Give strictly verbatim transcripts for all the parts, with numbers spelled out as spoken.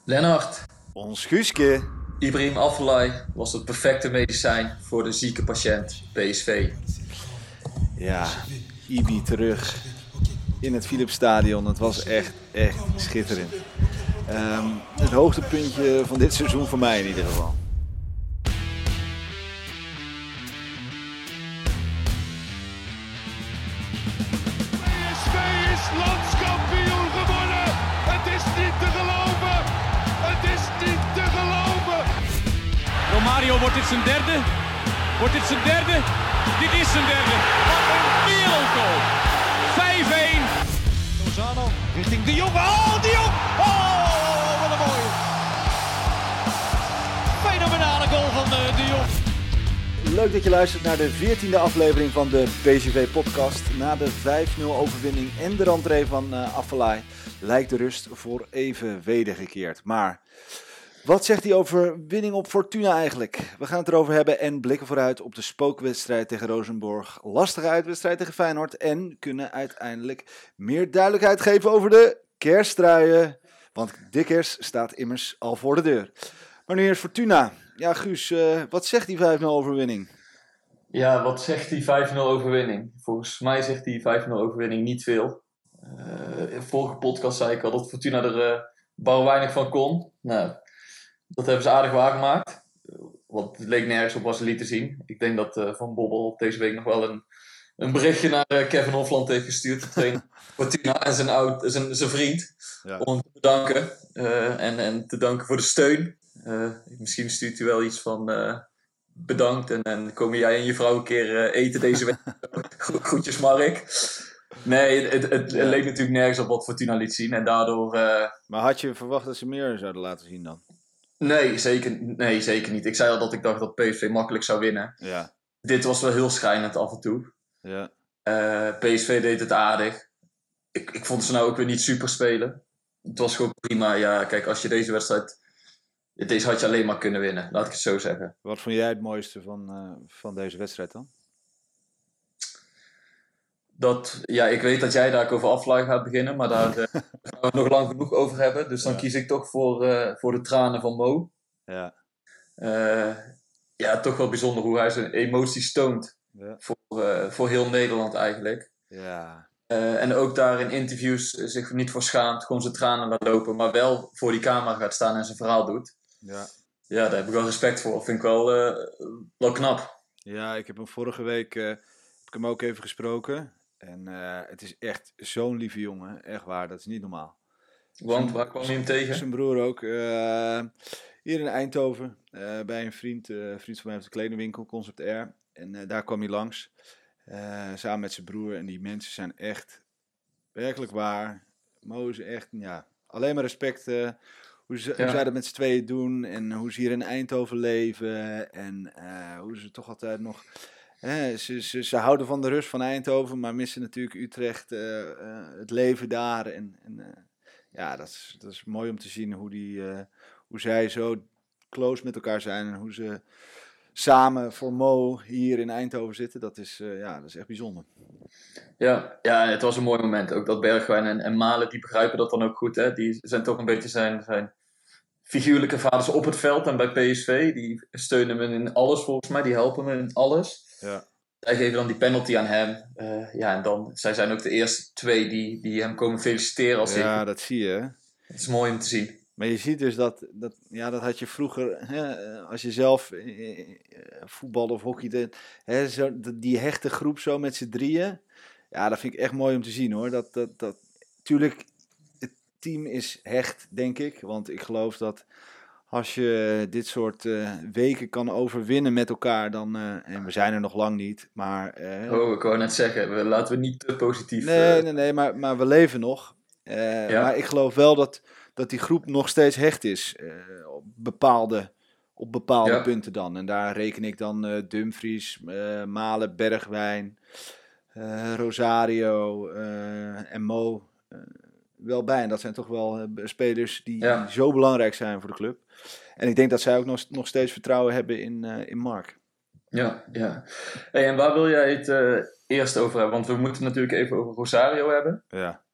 Lennart, Ons Guuske. Ibrahim Afellay was het perfecte medicijn voor de zieke patiënt P S V. Ja, Ibi terug in het Philipsstadion. Het was echt, echt schitterend. Um, het hoogtepuntje van dit seizoen voor mij in ieder geval. P S V is landskampioen geworden. Het is niet te geloven. Het is niet te geloven. Romario, wordt dit zijn derde? Wordt dit zijn derde? Dit is zijn derde. Wat een wereldgoal. vijf-een. Lozano richting De Jong. Oh, De Jong! Oh, wat een mooie. Fenomenale goal van de, de Jong. Leuk dat je luistert naar de veertiende aflevering van de P S V-podcast. Na de vijf nul overwinning en de rentree van uh, Afellay lijkt de rust voor even wedergekeerd. Maar wat zegt die overwinning op Fortuna eigenlijk? We gaan het erover hebben en blikken vooruit op de spookwedstrijd tegen Rosenborg. Lastige uitwedstrijd tegen Feyenoord en kunnen uiteindelijk meer duidelijkheid geven over de kersttruien. Want de kerst staat immers al voor de deur. Maar nu eerst Fortuna. Ja, Guus, uh, wat zegt die vijf nul overwinning? Ja, wat zegt die vijf nul overwinning? Volgens mij zegt die vijf nul overwinning niet veel. Uh, in de vorige podcast zei ik al dat Fortuna er uh, bar weinig van kon. Nou, dat hebben ze aardig waargemaakt. Want het leek nergens op wat ze lieten zien. Ik denk dat uh, Van Bobbel deze week nog wel een, een berichtje naar uh, Kevin Hofland heeft gestuurd. De trainer Fortuna en zijn, oud, zijn, zijn vriend. Ja. Om hem te bedanken. Uh, en, en te danken voor de steun. Uh, misschien stuurt u wel iets van uh, bedankt en, en komen jij en je vrouw een keer uh, eten deze week. Go- Groetjes Mark. Nee, het, het, het ja. leek natuurlijk nergens op wat Fortuna liet zien en daardoor... Uh... Maar had je verwacht dat ze meer zouden laten zien dan? Nee zeker, nee, zeker niet. Ik zei al dat ik dacht dat P S V makkelijk zou winnen. Ja. Dit was wel heel schrijnend af en toe. Ja. Uh, P S V deed het aardig. Ik, ik vond ze nou ook weer niet super spelen. Het was gewoon prima. Ja, kijk, als je deze wedstrijd... Deze had je alleen maar kunnen winnen, laat ik het zo zeggen. Wat vond jij het mooiste van, uh, van deze wedstrijd dan? Dat, ja, ik weet dat jij daar over Afellay gaat beginnen, maar daar uh, gaan we het nog lang genoeg over hebben. Dus dan ja. kies ik toch voor, uh, voor de tranen van Mo. Ja. Uh, ja, toch wel bijzonder hoe hij zijn emoties toont. Ja. Voor, uh, voor heel Nederland eigenlijk. Ja. Uh, en ook daar in interviews zich niet voor schaamt, gewoon zijn tranen laat lopen, maar wel voor die camera gaat staan en zijn verhaal doet. Ja. Ja, daar heb ik wel respect voor. Vind ik wel, uh, wel knap. Ja, ik heb hem vorige week uh, heb ik hem ook even gesproken. En uh, het is echt zo'n lieve jongen. Echt waar, dat is niet normaal. Want zijn, waar kwam je hem tegen? Zijn broer ook. Uh, hier in Eindhoven. Uh, bij een vriend. Uh, een vriend van mij heeft een kledingwinkel, Concept Air. En uh, daar kwam hij langs. Uh, samen met zijn broer. En die mensen zijn echt werkelijk waar. Mo is echt, ja, alleen maar respect... Uh, Hoe, ze, ja. hoe zij dat met z'n tweeën doen en hoe ze hier in Eindhoven leven en uh, hoe ze toch altijd nog... Hè, ze, ze, ze houden van de rust van Eindhoven, maar missen natuurlijk Utrecht, uh, uh, het leven daar. En, en uh, ja, dat is, dat is mooi om te zien hoe, die, uh, hoe zij zo close met elkaar zijn en hoe ze samen voor Mo hier in Eindhoven zitten. Dat is, uh, ja, dat is echt bijzonder. Ja, ja, het was een mooi moment. Ook dat Bergwijn en, en Malen, die begrijpen dat dan ook goed. Hè? Die zijn toch een beetje zijn, zijn figuurlijke vaders op het veld. En bij P S V, die steunen hem in alles volgens mij. Die helpen hem in alles. Ja. Zij geven dan die penalty aan hem. Uh, ja, en dan, zij zijn ook de eerste twee die, die hem komen feliciteren. Als ja, hij... dat zie je. Het is mooi om te zien. Maar je ziet dus dat, dat, ja, dat had je vroeger, hè, als je zelf eh, voetbal of hockey, hè, zo, die hechte groep zo met z'n drieën. Ja, dat vind ik echt mooi om te zien hoor. Dat, dat, dat, tuurlijk, het team is hecht, denk ik. Want ik geloof dat als je dit soort uh, weken kan overwinnen met elkaar, dan, uh, en we zijn er nog lang niet, maar... Uh, oh, ik wou net zeggen, we, laten we niet te positief... Nee, uh... nee, nee, maar, maar we leven nog. Uh, ja. Maar ik geloof wel dat, dat die groep nog steeds hecht is. Uh, op bepaalde, op bepaalde ja. punten dan. En daar reken ik dan uh, Dumfries, uh, Malen, Bergwijn... Uh, Rosario uh, en Mo uh, wel bij. En dat zijn toch wel uh, spelers die, ja. die zo belangrijk zijn voor de club. En ik denk dat zij ook nog, nog steeds vertrouwen hebben in, uh, in Mark. Ja, ja. Hey, en waar wil jij het uh, eerst over hebben? Want we moeten het natuurlijk even over Rosario hebben. Ja.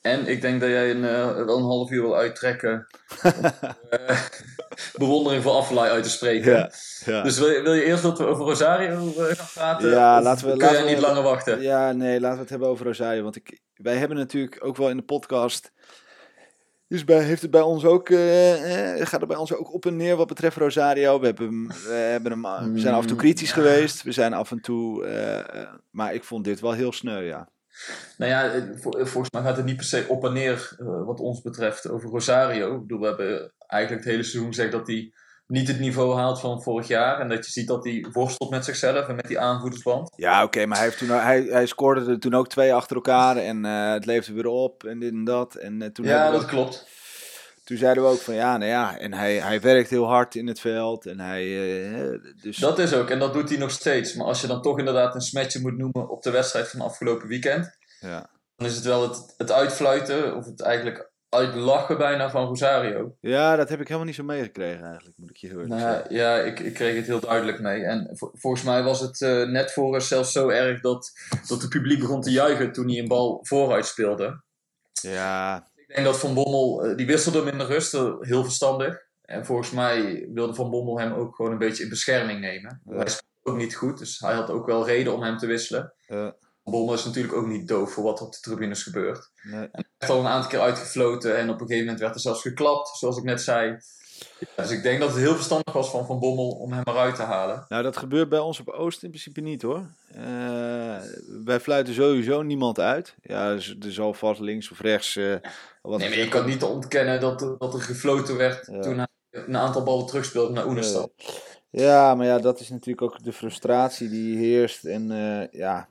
En ik denk dat jij een, uh, wel een half uur wil uittrekken. Om, uh, bewondering voor Afellay uit te spreken. Ja, ja. Dus wil je, wil je eerst dat we over Rosario uh, gaan praten? Ja, of laten we, kun laten je we, niet langer wachten? Ja, nee, laten we het hebben over Rosario. Want ik, wij hebben natuurlijk ook wel in de podcast... Dus bij, heeft het bij ons ook, uh, uh, gaat het bij ons ook op en neer wat betreft Rosario. We, hebben, we, hebben hem, we zijn af en toe kritisch geweest. We zijn af en toe... Uh, uh, maar ik vond dit wel heel sneu, ja. Nou ja, volgens mij gaat het niet per se op en neer uh, wat ons betreft over Rosario. Ik bedoel, we hebben eigenlijk het hele seizoen gezegd dat hij niet het niveau haalt van vorig jaar. En dat je ziet dat hij worstelt met zichzelf en met die aanvoerdersband. Ja, oké, okay, maar hij, heeft toen, hij, hij scoorde er toen ook twee achter elkaar. En uh, het leefde weer op en dit en dat. En, uh, toen ja, dat ook, klopt. Toen zeiden we ook van ja, nou ja. En hij, hij werkt heel hard in het veld. En hij, uh, dus... Dat is ook, en dat doet hij nog steeds. Maar als je dan toch inderdaad een smetje moet noemen op de wedstrijd van afgelopen weekend. Ja. Dan is het wel het, het uitfluiten, of het eigenlijk uitlachen bijna van Rosario. Ja, dat heb ik helemaal niet zo meegekregen eigenlijk, moet ik je heel nou, zeggen. Ja, ik, ik kreeg het heel duidelijk mee. En vo- volgens mij was het uh, net voor rust zelfs zo erg dat, dat het publiek begon te juichen toen hij een bal vooruit speelde. Ja. Ik denk dat Van Bommel, uh, die wisselde hem in de rust, uh, heel verstandig. En volgens mij wilde Van Bommel hem ook gewoon een beetje in bescherming nemen. Ja. Hij speelde ook niet goed, dus hij had ook wel reden om hem te wisselen. Ja. Van Bommel is natuurlijk ook niet doof voor wat er op de tribunes gebeurt. Nee. En hij werd al een aantal keer uitgefloten en op een gegeven moment werd er zelfs geklapt, zoals ik net zei. Ja, dus ik denk dat het heel verstandig was van Van Bommel om hem eruit te halen. Nou, dat gebeurt bij ons op Oost in principe niet hoor. Uh, wij fluiten sowieso niemand uit. Ja, dus er zal vast links of rechts... Uh, wat nee, maar je kan niet ontkennen dat, dat er gefloten werd ja. toen hij een aantal ballen terugspeelde naar Oenestal. Ja. ja, maar ja, dat is natuurlijk ook de frustratie die heerst en uh, ja...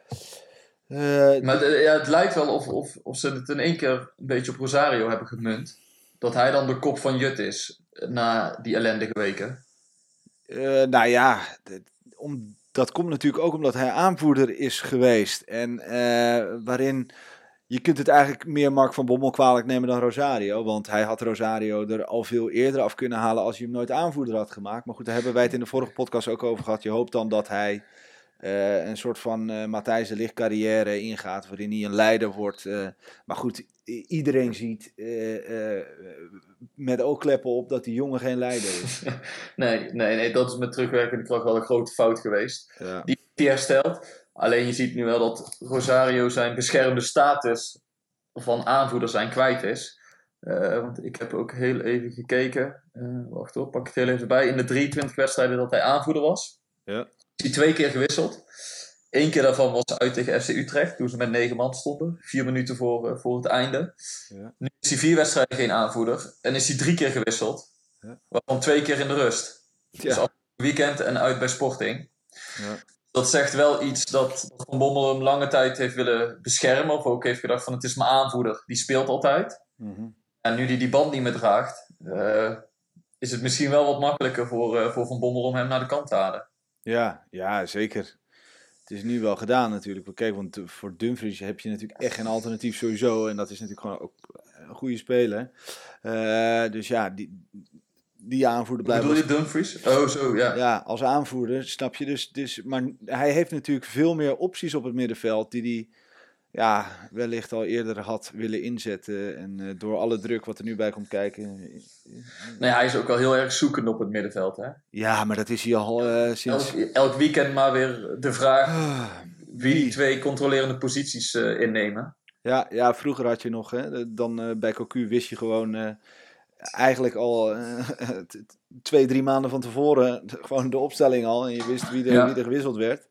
Uh, maar de, ja, het lijkt wel of, of, of ze het in één keer een beetje op Rosario hebben gemunt. Dat hij dan de kop van Jut is na die ellendige weken. Uh, nou ja, d- om, dat komt natuurlijk ook omdat hij aanvoerder is geweest. En uh, waarin je kunt het eigenlijk meer Mark van Bommel kwalijk nemen dan Rosario. Want hij had Rosario er al veel eerder af kunnen halen als hij hem nooit aanvoerder had gemaakt. Maar goed, daar hebben wij het in de vorige podcast ook over gehad. Je hoopt dan dat hij... Uh, een soort van uh, Matthijs de Ligt carrière ingaat, waarin hij een leider wordt. Uh, maar goed, i- iedereen ziet uh, uh, met oogkleppen op dat die jongen geen leider is. nee, nee, nee, dat is met terugwerkende kracht wel een grote fout geweest. Ja. Die hij herstelt. Alleen je ziet nu wel dat Rosario zijn beschermde status van aanvoerder zijn kwijt is. Uh, want ik heb ook heel even gekeken. Uh, wacht hoor, pak ik het heel even bij. In de drieëntwintig wedstrijden dat hij aanvoerder was. Ja. Is hij twee keer gewisseld. Eén keer daarvan was uit tegen F C Utrecht, toen ze met negen man stonden. Vier minuten voor, uh, voor het einde. Ja. Nu is hij vier wedstrijden geen aanvoerder. En is hij drie keer gewisseld. Ja. Waarvan twee keer in de rust. Ja. Dus afgelopen weekend en uit bij Sporting. Ja. Dat zegt wel iets dat Van Bommel hem lange tijd heeft willen beschermen. Of ook heeft gedacht van het is mijn aanvoerder. Die speelt altijd. Mm-hmm. En nu die die band niet meer draagt. Uh, is het misschien wel wat makkelijker voor, uh, voor Van Bommel om hem naar de kant te halen. Ja, ja, zeker. Het is nu wel gedaan natuurlijk. Kijk, want voor Dumfries heb je natuurlijk echt geen alternatief sowieso. En dat is natuurlijk gewoon ook een goede speler. Uh, dus ja, die, die aanvoerder blijft... Bedoel je Dumfries? Oh, zo, ja. Ja, als aanvoerder, snap je. Dus, dus, maar hij heeft natuurlijk veel meer opties op het middenveld die hij ja, wellicht al eerder had willen inzetten. En uh, door alle druk wat er nu bij komt kijken... Nee, hij is ook wel heel erg zoekend op het middenveld, hè? Ja, maar dat is hij al uh, sinds... Elk, elk weekend maar weer de vraag wie die twee controlerende posities uh, innemen. Ja, ja, vroeger had je nog, hè, dan uh, bij Cocu wist je gewoon uh, eigenlijk al uh, twee, drie maanden van tevoren gewoon de opstelling al. En je wist wie er, ja. wie er gewisseld werd.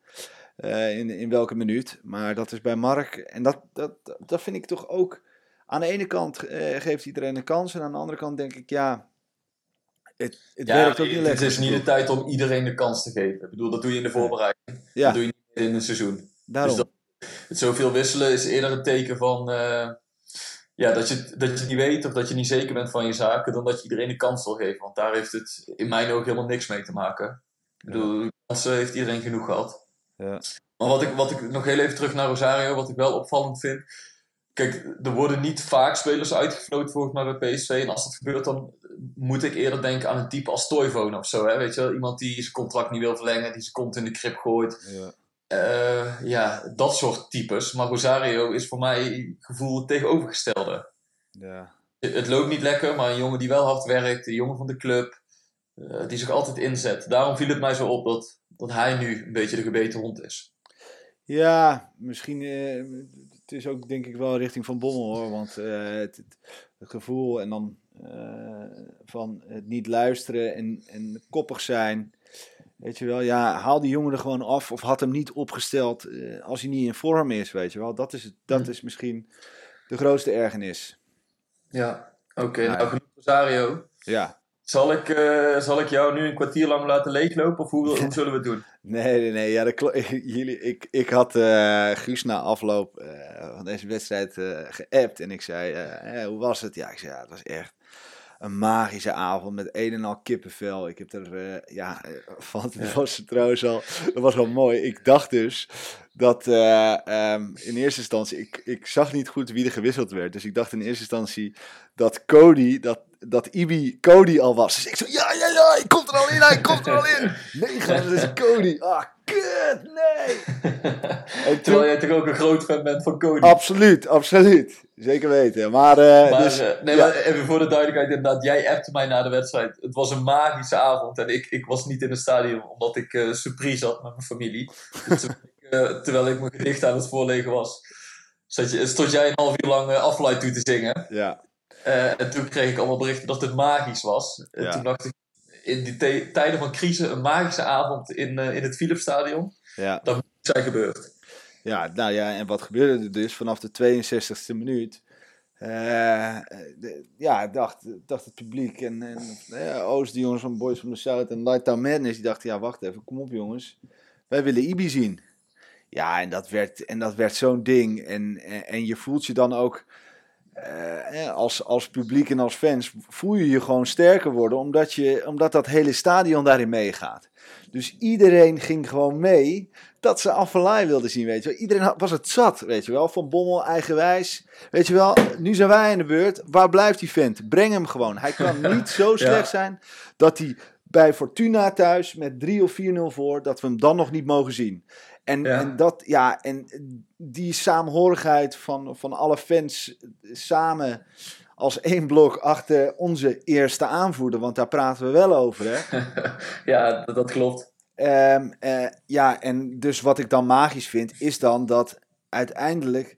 Uh, in, in welke minuut. Maar dat is bij Mark. En dat, dat, dat vind ik toch ook... Aan de ene kant uh, geeft iedereen een kans. En aan de andere kant denk ik, ja... Het, het ja, werkt ook niet lekker. Het is niet de tijd om iedereen de kans te geven. Ik bedoel, dat doe je in de voorbereiding. Ja. Dat doe je niet in een seizoen. Daarom. Dus dat, het zoveel wisselen is eerder een teken van... Uh, ja, dat je, dat je het niet weet of dat je niet zeker bent van je zaken... dan dat je iedereen de kans wil geven. Want daar heeft het in mijn ogen helemaal niks mee te maken. Ik bedoel, de kansen heeft iedereen genoeg gehad. Ja. Maar wat ik, wat ik nog heel even terug naar Rosario, wat ik wel opvallend vind. Kijk, er worden niet vaak spelers uitgefloten volgens mij bij P S V. En als dat gebeurt, dan moet ik eerder denken aan een type als Toivonen of zo. Hè? Weet je wel? Iemand die zijn contract niet wil verlengen, die zijn kont in de krip gooit. Ja. Uh, ja, dat soort types. Maar Rosario is voor mij gevoel het tegenovergestelde. Ja. Het, het loopt niet lekker, maar een jongen die wel hard werkt, een jongen van de club, uh, die zich altijd inzet. Daarom viel het mij zo op dat, dat hij nu een beetje de gebeten hond is. Ja, misschien... Uh, het is ook denk ik wel richting Van Bommel hoor. Want uh, het, het, het gevoel en dan uh, van het niet luisteren en, en koppig zijn... Weet je wel, ja, haal die jongen er gewoon af of had hem niet opgesteld uh, als hij niet in vorm is, weet je wel. Dat is, het, dat mm. is misschien de grootste ergernis. Ja, oké. Okay, nou, nou genoeg Rosario. Ja. Zal ik, uh, zal ik jou nu een kwartier lang laten leeglopen of hoe, hoe zullen we het doen? Nee, nee, nee. Ja, dat klo- Jullie, ik, ik had uh, Guus na afloop uh, van deze wedstrijd uh, geappt en ik zei, uh, hey, hoe was het? Ja, ik zei, ja, het was echt... Een magische avond met een en al kippenvel. Ik heb er, uh, ja, van het was trouwens al, dat was wel mooi. Ik dacht dus dat uh, um, in eerste instantie, ik, ik zag niet goed wie er gewisseld werd. Dus ik dacht in eerste instantie dat Cody, dat, dat Ibi Cody al was. Dus ik zo, ja, ja, ja, hij komt er al in, hij komt er al in. Nee, dat is Cody. Ah, kut, nee. En terwijl jij toch ook een groot fan bent van Cody. Absoluut, absoluut. Zeker weten. Maar, uh, maar dus, uh, nee, ja. maar even voor de duidelijkheid, inderdaad, jij appte mij na de wedstrijd. Het was een magische avond en ik, ik was niet in het stadion omdat ik uh, surprise had met mijn familie. Dus, uh, terwijl ik mijn gedicht aan het voorlezen was, stond, je, stond jij een half uur lang uh, Aflight toe te zingen. Ja. Uh, en toen kreeg ik allemaal berichten dat het magisch was. En ja. Toen dacht ik, in die te- tijden van crisis, een magische avond in, uh, in het Philipsstadion. Ja. Dat moet zijn gebeurd. Ja, nou ja, en wat gebeurde er dus vanaf de tweeënzestigste minuut? Uh, de, ja, dacht, dacht het publiek en, en ja, Oost, die jongens van Boys from the South en Lighttown Madness, die dachten, ja, wacht even, kom op jongens, wij willen Ibi zien. Ja, en dat werd, en dat werd zo'n ding. En, en, en je voelt je dan ook, uh, als, als publiek en als fans, voel je je gewoon sterker worden, omdat, je, omdat dat hele stadion daarin meegaat. Dus iedereen ging gewoon mee dat ze Afellay wilden zien, weet je wel. Iedereen was het zat, weet je wel. Van Bommel, eigenwijs. Weet je wel, nu zijn wij in de beurt. Waar blijft die vent? Breng hem gewoon. Hij kan niet zo slecht ja. zijn dat hij bij Fortuna thuis met drie of vier nul voor, dat we hem dan nog niet mogen zien. En, ja. en, dat, ja, en die saamhorigheid van, van alle fans samen als één blok achter onze eerste aanvoerder, want daar praten we wel over, hè? Ja, dat, dat klopt. Um, uh, ja, en dus wat ik dan magisch vind, is dan dat uiteindelijk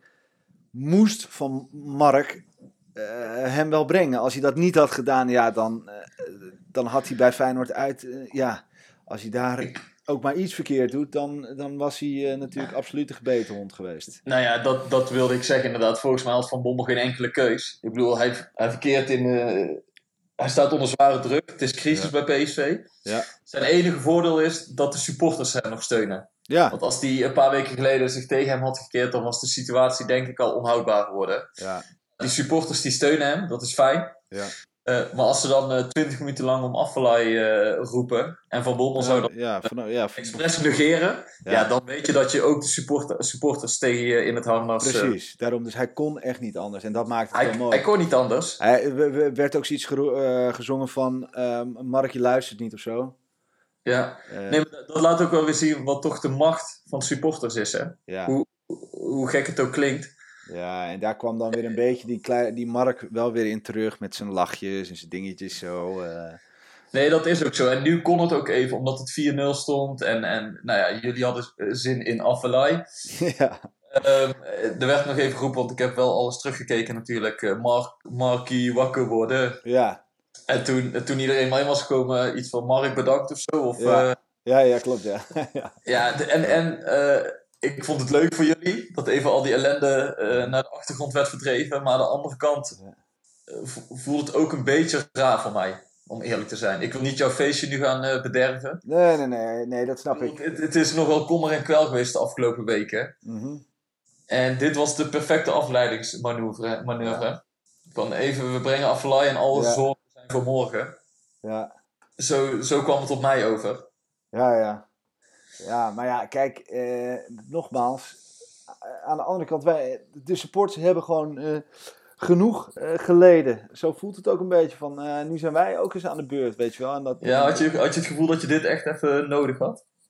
moest Van Mark uh, hem wel brengen. Als hij dat niet had gedaan, ja, dan, uh, dan had hij bij Feyenoord uit, uh, ja, als hij daar ook maar iets verkeerd doet, dan, dan was hij uh, natuurlijk absoluut de gebeten hond geweest. Nou ja, dat, dat wilde ik zeggen inderdaad. Volgens mij had Van Bommel geen enkele keus. Ik bedoel, hij, hij verkeert in... Uh, hij staat onder zware druk. Het is crisis ja. bij P S V. Ja. Zijn enige voordeel is dat de supporters hem nog steunen. Ja. Want als die een paar weken geleden zich tegen hem had gekeerd, dan was de situatie denk ik al onhoudbaar geworden. Ja. Die supporters die steunen hem, dat is fijn. Ja. Uh, maar als ze dan twintig uh, minuten lang om Afellay uh, roepen en Van Bommel ja, zou dat ja, van, ja, van... expres negeren, ja. ja, dan weet je dat je ook de supporter, supporters tegen je in het harnas... Precies, uh, daarom, dus hij kon echt niet anders en dat maakt het hij, heel mooi. Hij kon niet anders. Hij werd ook zoiets gero- uh, gezongen van um, Mark, je luistert niet of zo. Ja, uh, nee, maar dat laat ook wel weer zien wat toch de macht van supporters is, hè? Ja. Hoe, hoe gek het ook klinkt. Ja, en daar kwam dan weer een beetje die, klei, die Mark wel weer in terug met zijn lachjes en zijn dingetjes zo. Uh. Nee, dat is ook zo. En nu kon het ook even, omdat het vier nul stond. En, en nou ja, jullie hadden zin in Afellay. Ja. Um, er werd nog even geroepen, want ik heb wel alles teruggekeken natuurlijk. Uh, Mark, Markie wakker worden. Ja. En toen, toen iedereen maar in was gekomen, iets van Mark bedankt of zo. Of, ja. Uh, ja, ja, klopt, ja. ja. ja, de, en... en uh, ik vond het leuk voor jullie, dat even al die ellende uh, naar de achtergrond werd verdreven. Maar aan de andere kant uh, voelt het ook een beetje raar voor mij, om eerlijk te zijn. Ik wil niet jouw feestje nu gaan uh, bederven. Nee, nee, nee, nee, dat snap ik. Het, het is nog wel kommer en kwel geweest de afgelopen weken. Mm-hmm. En dit was de perfecte afleidingsmanoeuvre. Manoeuvre. Ja. Van even, we brengen Afellay en alle ja. zorgen zijn voor morgen. Ja. Zo, zo kwam het op mij over. Ja, ja. Ja, maar ja, kijk, eh, nogmaals, aan de andere kant, wij, de supporters hebben gewoon uh, genoeg uh, geleden. Zo voelt het ook een beetje van, uh, nu zijn wij ook eens aan de beurt, weet je wel. En dat, ja, had je, had je het gevoel dat je dit echt even nodig had?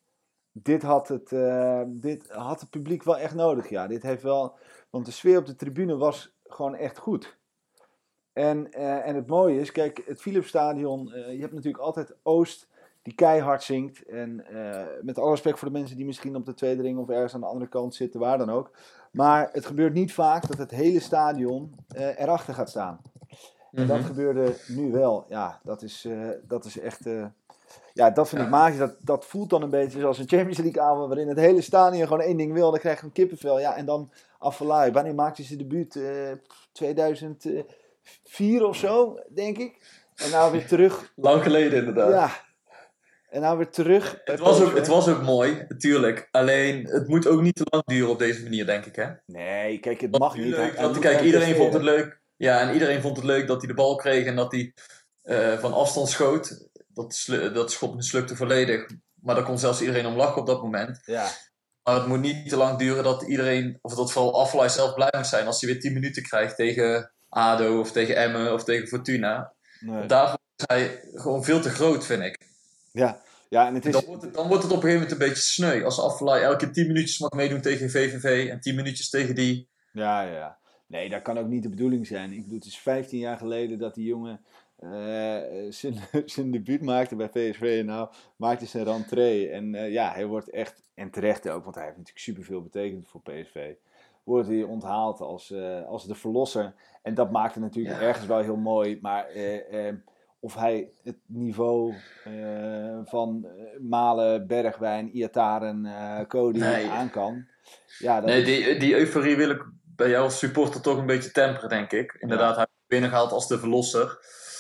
dit had, het, uh, dit had het publiek wel echt nodig. Ja, dit heeft wel, want de sfeer op de tribune was gewoon echt goed. En, uh, en het mooie is, kijk, het Philipsstadion, uh, je hebt natuurlijk altijd Oost die keihard zingt. En uh, met alle respect voor de mensen die misschien op de tweede ring of ergens aan de andere kant zitten, waar dan ook. Maar het gebeurt niet vaak dat het hele stadion uh, erachter gaat staan. En dat Mm-hmm. gebeurde nu wel. Ja, dat is, uh, dat is echt... Uh, ja, dat vind ja. ik magisch. Dat, dat voelt dan een beetje zoals een Champions League avond waarin het hele stadion gewoon één ding wil. Dan krijg je een kippenvel. Ja, en dan Afellay. Wanneer maakte hij zijn debuut? Uh, tweeduizend vier of zo, denk ik. En nou weer terug. Lang geleden inderdaad. Ja. En nou weer terug. Het was, ook, het was ook mooi, natuurlijk. Alleen, het moet ook niet te lang duren op deze manier, denk ik, hè? Nee, kijk, het mag niet. Leuk, dat, kijk, iedereen vond het leuk. Ja, en iedereen vond het leuk dat hij de bal kreeg en dat hij uh, van afstand schoot. Dat, slu- dat schop mislukte volledig. Maar daar kon zelfs iedereen om lachen op dat moment. Ja. Maar het moet niet te lang duren dat iedereen, of dat vooral Afellay zelf blij moet zijn als hij weer tien minuten krijgt tegen A D O of tegen Emmen of tegen Fortuna. Nee. Daarvoor is hij gewoon veel te groot, vind ik. Ja. Ja, en het is... dan, wordt het, dan wordt het op een gegeven moment een beetje sneu. Als Afellay elke tien minuutjes mag meedoen tegen V V V en tien minuutjes tegen die. Ja, ja. Nee, dat kan ook niet de bedoeling zijn. Ik bedoel, het is vijftien jaar geleden dat die jongen uh, zijn, zijn debuut maakte bij P S V. En nou maakte zijn rentree. En uh, ja, hij wordt echt, en terecht ook, want hij heeft natuurlijk superveel betekend voor P S V. Wordt hij onthaald als, uh, als de verlosser. En dat maakt het natuurlijk ja. ergens wel heel mooi. Maar... Uh, uh, Of hij het niveau uh, van uh, Malen, Bergwijn, Iataren, uh, Cody nee. aan kan. Ja, dat nee, is... die, die euforie wil ik bij jou als supporter toch een beetje temperen, denk ik. Inderdaad, ja. Hij heeft binnengehaald als de verlosser.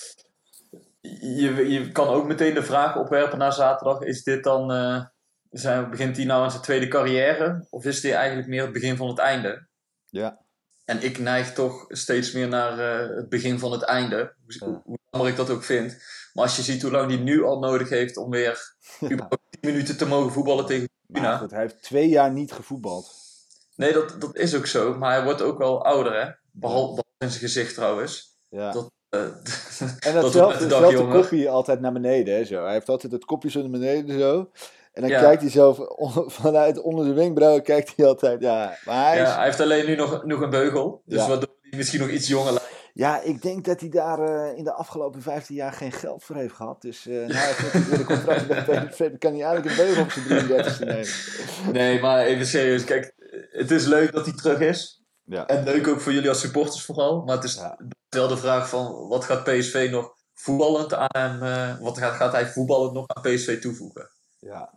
Je, je kan ook meteen de vraag opwerpen naar zaterdag. Is dit dan, uh, zijn, begint hij nou aan zijn tweede carrière? Of is dit eigenlijk meer het begin van het einde? Ja. En ik neig toch steeds meer naar uh, het begin van het einde. Hoe, ja. hoe jammer ik dat ook vind. Maar als je ziet hoe lang hij nu al nodig heeft om weer ja. überhaupt tien minuten te mogen voetballen tegen Fortuna. Goed, hij heeft twee jaar niet gevoetbald. Nee, dat, dat is ook zo. Maar hij wordt ook wel ouder, hè. Behalve ja. in zijn gezicht trouwens. Ja. Dat, uh, en datzelfde dat de kopje altijd naar beneden, hè, zo. Hij heeft altijd het kopje zo naar beneden, zo. En dan ja. kijkt hij zo vanuit onder de wenkbrauwen, kijkt hij altijd, ja. Maar hij, ja, is... hij heeft alleen nu nog, nog een beugel. Dus ja. waardoor hij misschien nog iets jonger lijkt. Ja, ik denk dat hij daar uh, in de afgelopen vijftien jaar geen geld voor heeft gehad. Dus uh, nou, hij heeft weer een contract bij P S V, dan kan hij eigenlijk een beugel op zijn drieëndertigste nemen. Nee, maar even serieus. Kijk, het is leuk dat hij terug is. Ja. En leuk ook voor jullie als supporters vooral. Maar het is ja. wel de vraag van, wat gaat P S V nog voetballend aan hem... Uh, wat gaat, gaat hij voetballend nog aan P S V toevoegen? Ja.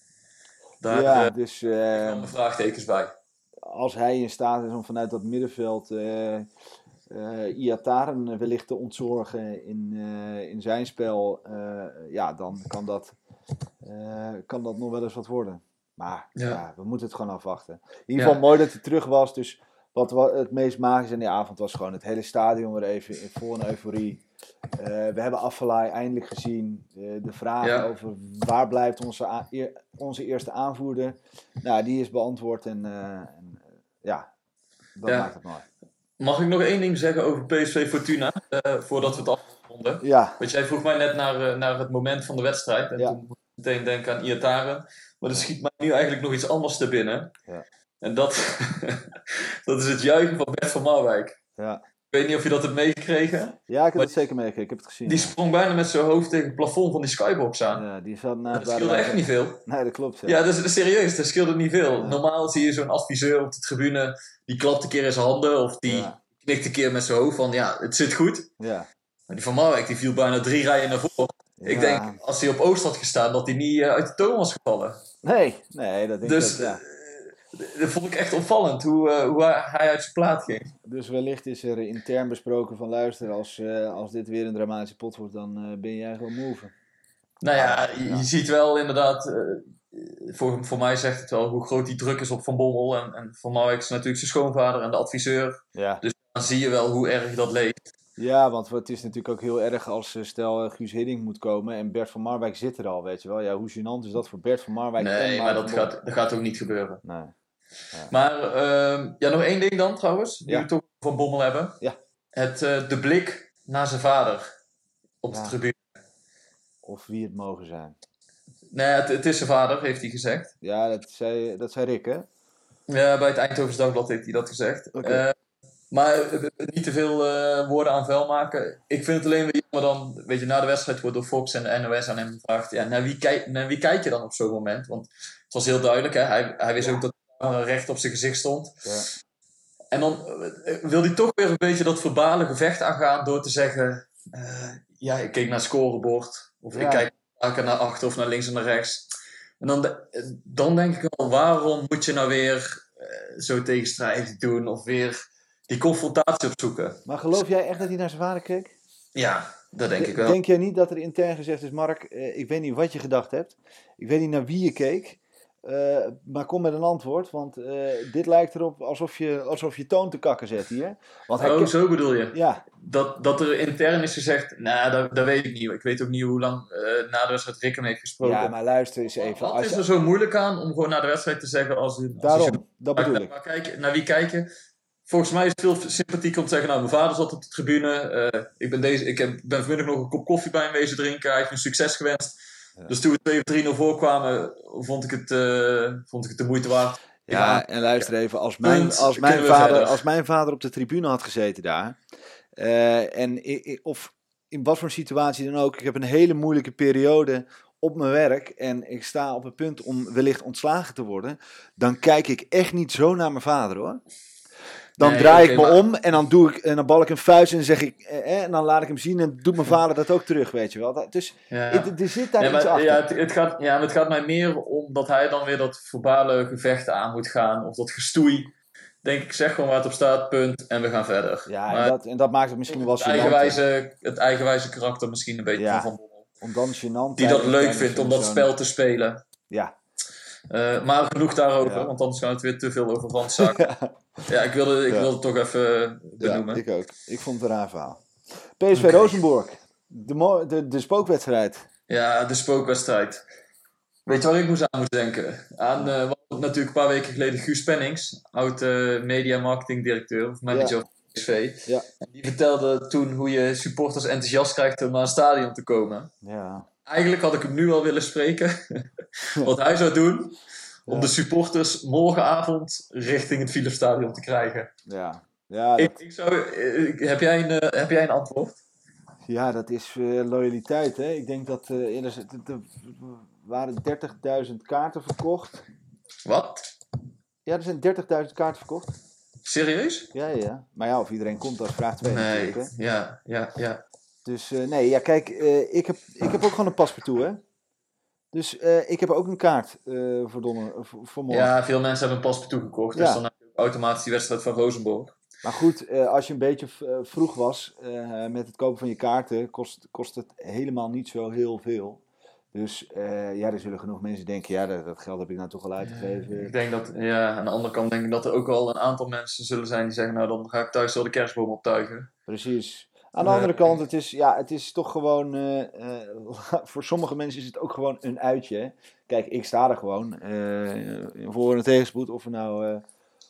Daar ja, uh, dus... Uh, komen vraagtekens bij. Als hij in staat is om vanuit dat middenveld... Uh, Uh, Iataren wellicht te ontzorgen in, uh, in zijn spel, uh, ja, dan kan dat, uh, kan dat nog wel eens wat worden. Maar ja. Ja, we moeten het gewoon afwachten. In ieder geval ja. mooi dat hij terug was. Dus wat het meest magische aan die avond was gewoon het hele stadion weer even in vol een euforie. Uh, we hebben Afellay eindelijk gezien. Uh, de vraag ja. over waar blijft onze, a- eer, onze eerste aanvoerder. Nou, die is beantwoord en, uh, en uh, ja, dat ja. maakt het mooi. Mag ik nog één ding zeggen over P S V Fortuna, uh, voordat we het afronden? Ja. Want jij vroeg mij net naar, uh, naar het moment van de wedstrijd. En ja. toen moest ik meteen denken aan Iataren. Maar er schiet mij nu eigenlijk nog iets anders te binnen. Ja. En dat, dat is het juichen van Bert van Marwijk. Ja. Ik weet niet of je dat hebt meegekregen. Ja, ik heb het zeker meegekregen. Ik heb het gezien. Die ja. sprong bijna met zijn hoofd tegen het plafond van die skybox aan. Ja, die zat na, dat scheelde echt niet veel. Nee, dat klopt. Ja, ja dat, is, dat is serieus. Dat scheelde niet veel. Ja. Normaal zie je zo'n adviseur op de tribune. Die klapt een keer in zijn handen. Of die ja. knikt een keer met zijn hoofd van ja, het zit goed. Ja. Maar die van Marwijk die viel bijna drie rijen naar voren. Ja. Ik denk, als hij op Oost had gestaan, dat hij niet uh, uit de toon was gevallen. Nee, nee, dat denk dus, ik ja. Dat vond ik echt opvallend, hoe, uh, hoe hij uit zijn plaat ging. Dus wellicht is er intern besproken van luister, als, uh, als dit weer een dramatische pot wordt, dan uh, ben jij gewoon move. Nou ja, je, je ziet wel inderdaad, uh, voor, voor mij zegt het wel hoe groot die druk is op Van Bommel. En, en Van Marwijk is natuurlijk zijn schoonvader en de adviseur. Ja. Dus dan zie je wel hoe erg dat leeft. Ja, want het is natuurlijk ook heel erg als stel Guus Hiddink moet komen en Bert van Marwijk zit er al, weet je wel. Ja, hoe gênant is dat voor Bert van Marwijk? Nee, en maar dat gaat, dat gaat ook niet gebeuren. Nee. Ja. Maar uh, ja, nog één ding dan trouwens, die ja. we toch van Bommel hebben. Ja. Het, uh, de blik naar zijn vader op ja. de tribune. Of wie het mogen zijn. Nee, het, het is zijn vader, heeft hij gezegd. Ja, dat zei, dat zei Rick, hè? Ja, bij het Eindhovens Dagblad heeft hij dat gezegd. Oké. Uh, maar uh, niet te veel uh, woorden aan vuil maken. Ik vind het alleen weer jammer dan, weet je, na de wedstrijd wordt door Fox en de N O S aan hem gevraagd, ja, naar wie, kijk, naar wie kijk je dan op zo'n moment? Want het was heel duidelijk, hè? Hij, hij wist ja. ook dat hij recht op zijn gezicht stond. Ja. En dan uh, wil hij toch weer een beetje dat verbale gevecht aangaan door te zeggen, uh, ja, ik keek naar het scorebord. Of ja. ik kijk naar achter of naar links en naar rechts. En dan, de, dan denk ik wel, waarom moet je nou weer uh, zo tegenstrijdig doen of weer die confrontatie opzoeken? Maar geloof jij echt dat hij naar zijn vader keek? Ja, dat denk de, ik wel. Denk jij niet dat er intern gezegd is, Mark, uh, ik weet niet wat je gedacht hebt. Ik weet niet naar wie je keek. Uh, maar kom met een antwoord, want uh, dit lijkt erop alsof je, alsof je toon te kakken zet hier. Want hij oh, ke- zo bedoel je? Ja. Dat, dat er intern is gezegd, nou, dat, dat weet ik niet. Ik weet ook niet hoe lang uh, na de wedstrijd Rick hem heeft gesproken. Ja, maar luister eens even. Wat als is je... er zo moeilijk aan om gewoon na de wedstrijd te zeggen als... als Daarom, je... dat bedoel maar, ik. Maar kijk, naar wie kijken? Volgens mij is het veel sympathiek om te zeggen, nou, mijn vader zat op de tribune. Uh, ik ben, deze, ik heb, ben vanmiddag nog een kop koffie bij hem wezen drinken. Hij heeft me succes gewenst. Ja. Dus toen we twee of drie nul voorkwamen, vond ik het, uh, vond ik het de moeite waard. Ja, en luister even, als mijn, als mijn, vader, als mijn vader op de tribune had gezeten daar, uh, en ik, of in wat voor situatie dan ook, ik heb een hele moeilijke periode op mijn werk en ik sta op het punt om wellicht ontslagen te worden, dan kijk ik echt niet zo naar mijn vader, hoor. Dan nee, draai okay, ik me maar... om en dan, doe ik, en dan bal ik een vuist en dan zeg ik, eh, en dan laat ik hem zien en doet mijn vader dat ook terug, weet je wel. Dus ja. er zit daar ja, iets maar, achter. Ja, het, het gaat, ja, maar het gaat mij meer om dat hij dan weer dat verbale gevecht aan moet gaan, of dat gestoei. Denk ik, zeg gewoon waar het op staat, punt, en we gaan verder. Ja, en, dat, en dat maakt het misschien wel het eigenwijze, het eigenwijze karakter misschien een beetje ja, van Van Bommel. Om dan gênant die dat leuk vindt om dat spel te spelen. Ja. Uh, maar genoeg daarover, ja. Want anders gaan we het weer te veel over randzaken. ja. ja, ik wilde, ik ja. wilde het toch even benoemen. Ja, ik ook. Ik vond het een raar verhaal. P S V okay. Rosenborg, de, mo- de, de spookwedstrijd. Ja, de spookwedstrijd. Weet je waar ik moest aan moest denken? Aan uh, wat natuurlijk een paar weken geleden Guus Pennings, oud uh, media marketing directeur of manager ja. van P S V. Ja. En die vertelde toen hoe je supporters enthousiast krijgt om naar een stadion te komen. Ja. Eigenlijk had ik hem nu al willen spreken. Wat hij zou doen om ja. de supporters morgenavond richting het Philipsstadion te krijgen. Ja. Ja, dat... ik, ik zou, ik, heb, jij een, uh, heb jij een antwoord? Ja, dat is uh, loyaliteit. Hè? Ik denk dat uh, er, er waren dertigduizend kaarten verkocht. Wat? Ja, er zijn dertigduizend kaarten verkocht. Serieus? Ja, ja. Maar ja, of iedereen komt, dat is vraag twee nee. natuurlijk. Hè? Ja, ja, ja. Dus uh, nee, ja, kijk, uh, ik, heb, ik heb ook gewoon een paspartout, hè. Dus uh, ik heb ook een kaart uh, voor, donner, voor, voor morgen. Ja, veel mensen hebben een paspartout gekocht. Ja. Dus dan heb je automatisch die wedstrijd van Rosenborg. Maar goed, uh, als je een beetje v- uh, vroeg was uh, met het kopen van je kaarten, kost, kost het helemaal niet zo heel veel. Dus uh, ja, er zullen genoeg mensen denken, ja, dat, dat geld heb ik nou toch al uitgegeven. Ik denk dat, ja, aan de andere kant denk ik dat er ook wel een aantal mensen zullen zijn die zeggen, nou dan ga ik thuis wel de kerstboom optuigen. Precies. Aan de uh, andere kant, het is, ja, het is toch gewoon, uh, uh, voor sommige mensen is het ook gewoon een uitje. Kijk, ik sta er gewoon, uh, voor een tegenspoed, of er nou, uh,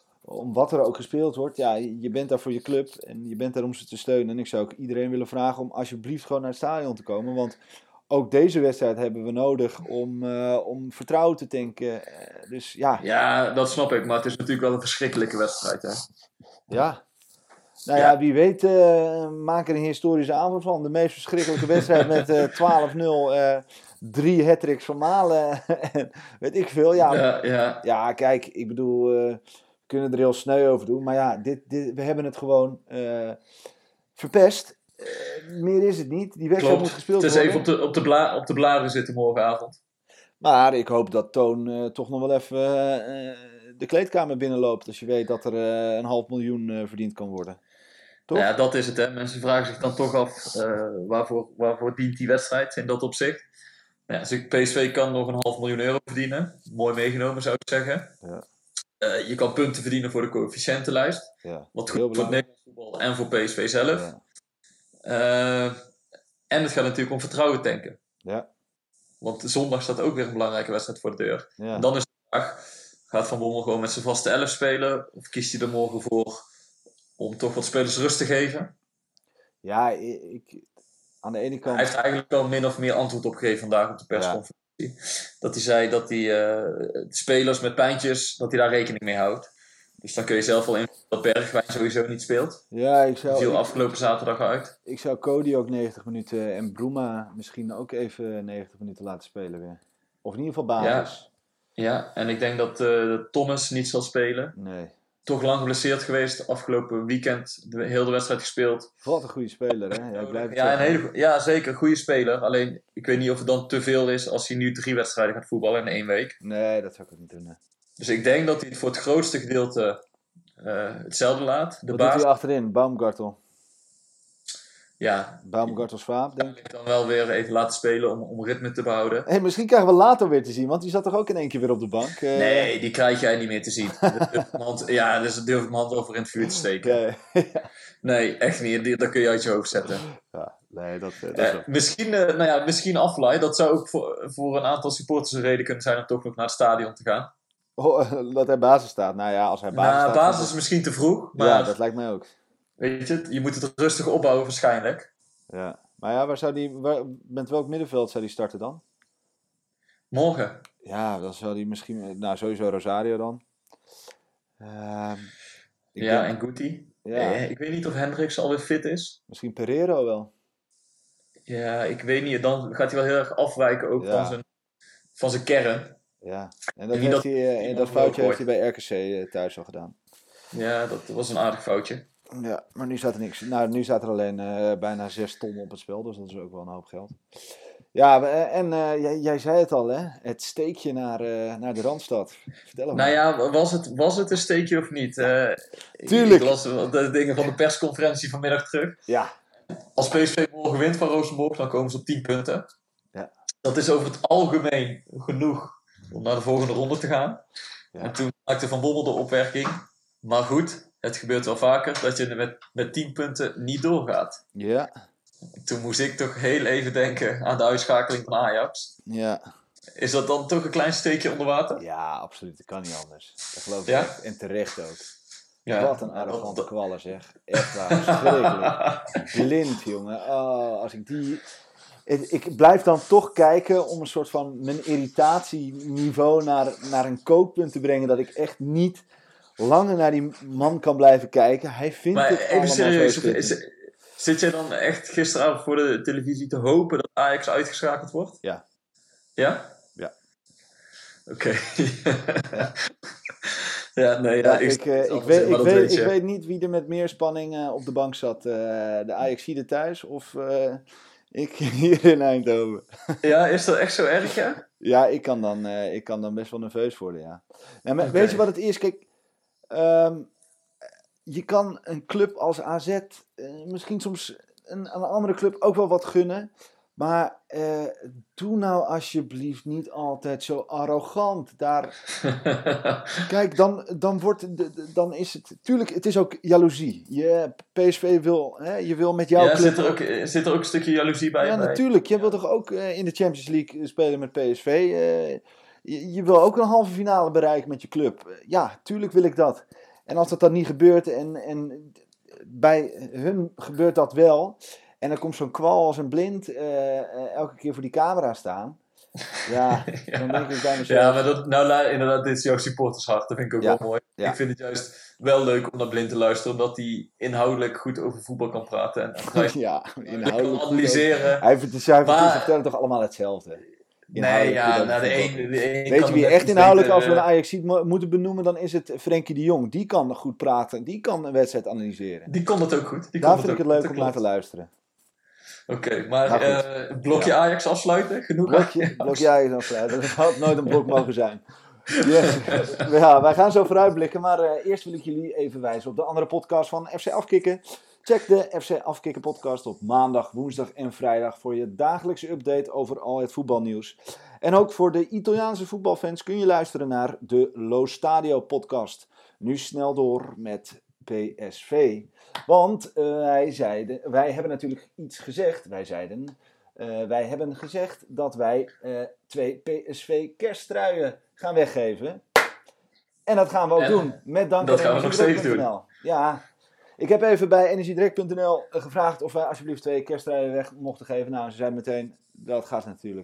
om wat er ook gespeeld wordt. Ja, je bent daar voor je club en je bent daar om ze te steunen. En ik zou ook iedereen willen vragen om alsjeblieft gewoon naar het stadion te komen, want ook deze wedstrijd hebben we nodig om, uh, om vertrouwen te tanken. Uh, dus ja. Ja, dat snap ik, maar het is natuurlijk wel een verschrikkelijke wedstrijd, hè? Ja. Nou ja, ja, wie weet uh, maak er een historische avond van. De meest verschrikkelijke wedstrijd met uh, twaalf nul, uh, drie hat-tricks van Malen en weet ik veel. Ja, ja, ja. ja kijk, ik bedoel, uh, we kunnen er heel sneu over doen. Maar ja, dit, dit, we hebben het gewoon uh, verpest. Uh, meer is het niet. Die wedstrijd moet gespeeld worden. Het is even op de, op de, bla, op de blaren zitten morgenavond. Maar ik hoop dat Toon uh, toch nog wel even uh, de kleedkamer binnenloopt. Als je weet dat er uh, een half miljoen uh, verdiend kan worden. Toch? Ja, dat is het. Hè. Mensen vragen zich dan toch af uh, waarvoor, waarvoor dient die wedstrijd in dat opzicht. Ja, dus P S V kan nog een half miljoen euro verdienen. Mooi meegenomen zou ik zeggen. Ja. Uh, je kan punten verdienen voor de coëfficiëntenlijst. Ja. Wat goed voor het Nederlands voetbal en voor P S V zelf. Ja. Uh, en het gaat natuurlijk om vertrouwen tanken. Ja. Want zondag staat ook weer een belangrijke wedstrijd voor de deur. Ja. En dan is de vraag, gaat Van Bommel gewoon met zijn vaste elf spelen? Of kiest hij er morgen voor om toch wat spelers rust te geven? Ja, ik, aan de ene kant... Hij heeft eigenlijk al min of meer antwoord op gegeven vandaag op de persconferentie. Dat hij zei dat hij uh, de spelers met pijntjes, dat hij daar rekening mee houdt. Dus dan kun je zelf wel in dat Bergwijn sowieso niet speelt. Ja, ik zou... Die viel ik, afgelopen zaterdag uit. Ik zou Cody ook negentig minuten en Bruma misschien ook even negentig minuten laten spelen weer. Of in ieder geval basis. Ja, ja. En ik denk dat uh, Thomas niet zal spelen. Nee. Toch lang geblesseerd geweest. Afgelopen weekend de hele wedstrijd gespeeld. Wat een goede speler, hè? Ja, blijft ja, een hele, ja, zeker. Goede speler. Alleen, ik weet niet of het dan te veel is als hij nu drie wedstrijden gaat voetballen in één week. Nee, dat zou ik ook niet doen. Dus ik denk dat hij het voor het grootste gedeelte uh, hetzelfde laat. De Wat baas... doet hij achterin? Baumgartel. Ja. Baumgartel Swaap, denk ik. Dan wel weer even laten spelen om, om ritme te behouden. Hey, misschien krijgen we later weer te zien, want die zat toch ook in één keer weer op de bank? Uh... Nee, die krijg jij niet meer te zien. Want, ja, dus daar durf ik mijn hand over in het vuur te steken. Nee, ja. Nee, echt niet. Die, dat kun je uit je hoofd zetten. Ja, nee, dat, dat uh, misschien, uh, nou ja, misschien aflaai. Dat zou ook voor, voor een aantal supporters een reden kunnen zijn om toch nog naar het stadion te gaan. Oh, dat hij basis staat. Nou ja, als hij basis nou, staat... basis dat... is misschien te vroeg. Maar, ja, dat lijkt mij ook. Weet je, je moet het rustig opbouwen waarschijnlijk. Ja, maar ja, waar zou die, waar, met welk middenveld zou die starten dan? Morgen. Ja, dan zou die misschien, nou sowieso Rosario dan. Uh, ja, denk, en Guti. Ja. Eh, ik weet niet of Hendricks alweer fit is. Misschien Pereiro wel. Ja, ik weet niet. Dan gaat hij wel heel erg afwijken ook ja. van, zijn, van zijn kern. Ja, en dat, en heeft dat, hij, en dat foutje heeft hij bij R K C thuis al gedaan. Ja, dat was een aardig foutje. Ja, maar nu staat er niks. Nou, nu staat er alleen uh, bijna zes ton op het spel, dus dat is ook wel een hoop geld. Ja, en uh, jij, jij zei het al, hè? Het steekje naar, uh, naar de Randstad. Vertel hem. Nou ja, was het, was het een steekje of niet? Uh, Tuurlijk. Ik las de dingen van de persconferentie vanmiddag terug. Ja. Als P S V morgen wint van Rosenborg, dan komen ze op tien punten. Ja. Dat is over het algemeen genoeg om naar de volgende ronde te gaan. Ja. En toen maakte Van Bommel de opmerking. Maar goed, het gebeurt wel vaker dat je met, met tien punten niet doorgaat. Ja. Toen moest ik toch heel even denken aan de uitschakeling van Ajax. Ja. Is dat dan toch een klein steekje onder water? Ja, absoluut. Dat kan niet anders. Dat geloof ik ja? echt. En terecht ook. Ja. Wat een arrogante kwaller zeg. Echt waar. Verschrikkelijk. Blind, jongen. Oh, als ik die... Ik blijf dan toch kijken om een soort van mijn irritatieniveau naar, naar een kookpunt te brengen. Dat ik echt niet langer naar die man kan blijven kijken. Hij vindt maar het even allemaal serieus, zo is, zit jij dan echt gisteravond voor de televisie te hopen dat Ajax uitgeschakeld wordt? Ja. Ja? Ja. Oké. Okay. ja. ja, nee. Ja, ja, ik, ik, uh, ik, weet, ik, weet, ik weet niet wie er met meer spanning uh, op de bank zat. Uh, de Ajaxiden thuis of... Uh, Ik hier in Eindhoven. Ja, is dat echt zo erg, ja? Ja, ik kan dan, uh, ik kan dan best wel nerveus worden, ja. Nou, maar okay. Weet je wat het is? Kijk, um, je kan een club als A Z, uh, misschien soms een, een andere club ook wel wat gunnen. Maar uh, doe nou alsjeblieft niet altijd zo arrogant. Daar... Kijk, dan, dan, wordt, dan is het... Tuurlijk, het is ook jaloezie. Je, P S V wil, hè, je wil met jouw ja, club... Zit er, ook, zit er ook een stukje jaloezie bij? Ja, bij? natuurlijk. Je wilt toch ook uh, in de Champions League spelen met P S V? Uh, je, je wil ook een halve finale bereiken met je club. Uh, ja, tuurlijk wil ik dat. En als dat dan niet gebeurt en, en bij hun gebeurt dat wel... En dan komt zo'n kwal als een blind uh, uh, elke keer voor die camera staan. Ja, ja. Dan denk ik bij mezelf... Ja, maar dat, nou, inderdaad, dit is jouw supportershart. Dat vind ik ook ja. wel mooi. Ja. Ik vind het juist wel leuk om naar Blind te luisteren. Omdat hij inhoudelijk goed over voetbal kan praten. En, en ja, inhoudelijk kan analyseren. Hij vertelt maar... toch allemaal hetzelfde. Nee, ja, nou, de een, de een Weet je wie echt inhoudelijk, beter, als we een Ajaxiet mo- moeten benoemen, dan is het Frenkie de Jong. Die kan goed praten, die kan een wedstrijd analyseren. Die kon dat ook goed. Die Daar kon vind ik het leuk om naar te luisteren. Oké, okay, maar nou, uh, blokje ja. Ajax afsluiten? Genoeg blokje, blokje Ajax afsluiten, dat had nooit een blok mogen zijn. Yes. Ja, wij gaan zo vooruitblikken, maar uh, eerst wil ik jullie even wijzen op de andere podcast van F C Afkikken. Check de F C Afkikken podcast op maandag, woensdag en vrijdag voor je dagelijkse update over al het voetbalnieuws. En ook voor de Italiaanse voetbalfans kun je luisteren naar de Lo Stadio podcast. Nu snel door met P S V. Want uh, wij, zeiden, wij hebben natuurlijk iets gezegd. Wij zeiden, uh, wij hebben gezegd dat wij uh, twee P S V kersttruien gaan weggeven. En dat gaan we ook en, doen. Met dank dat gaan we nog steeds doen. Ja, ik heb even bij energiedirect punt n l gevraagd of wij alsjeblieft twee kersttruien weg mochten geven. Nou, ze zeiden meteen, dat gaat natuurlijk.